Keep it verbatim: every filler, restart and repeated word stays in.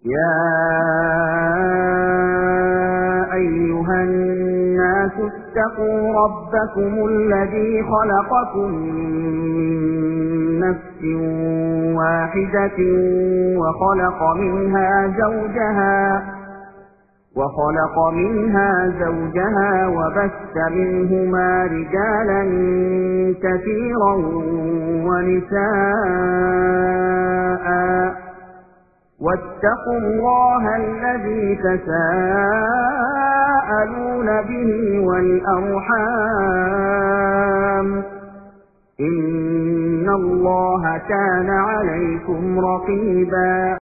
يا أيها الناس اتقوا ربكم الذي خلقكم من نفس واحدة وخلق منها زوجها وخلق منها زوجها وبث منهما رجالا كثيرا ونساء واتقوا الله الذي تساءلون به والأرحام إن الله كان عليكم رقيبا